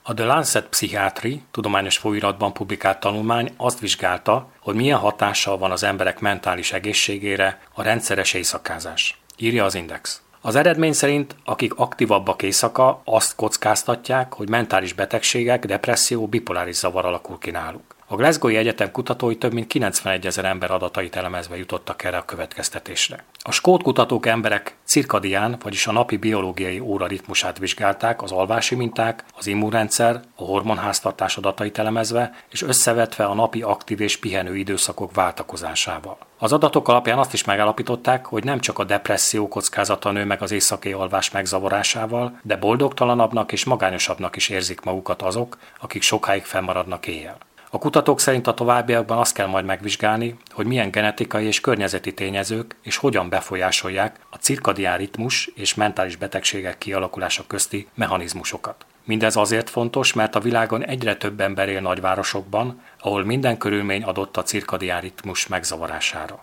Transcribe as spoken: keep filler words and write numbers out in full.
A The Lancet Psychiatry tudományos folyóiratban publikált tanulmány azt vizsgálta, hogy milyen hatással van az emberek mentális egészségére a rendszeres éjszakázás. Írja az Index. Az eredmény szerint, akik aktívabbak éjszaka, azt kockáztatják, hogy mentális betegségek, depresszió, bipoláris zavar alakul ki náluk. A Glasgow-i Egyetem kutatói több mint kilencvenegy ember adatait elemezve jutottak erre a következtetésre. A skót kutatók emberek cirkadián, vagyis a napi biológiai óra ritmusát vizsgálták, az alvási minták, az immunrendszer, a hormonháztartás adatait elemezve, és összevetve a napi aktív és pihenő időszakok váltakozásával. Az adatok alapján azt is megállapították, hogy nem csak a depresszió kockázata nő meg az éjszakai alvás megzavarásával, de boldogtalanabbnak és magányosabbnak is érzik magukat azok, akik sokáig fennmaradnak éjjel. A kutatók szerint a továbbiakban azt kell majd megvizsgálni, hogy milyen genetikai és környezeti tényezők és hogyan befolyásolják a cirkadián ritmus és mentális betegségek kialakulása közti mechanizmusokat. Mindez azért fontos, mert a világon egyre több ember él nagyvárosokban, ahol minden körülmény adott a cirkadián ritmus megzavarására.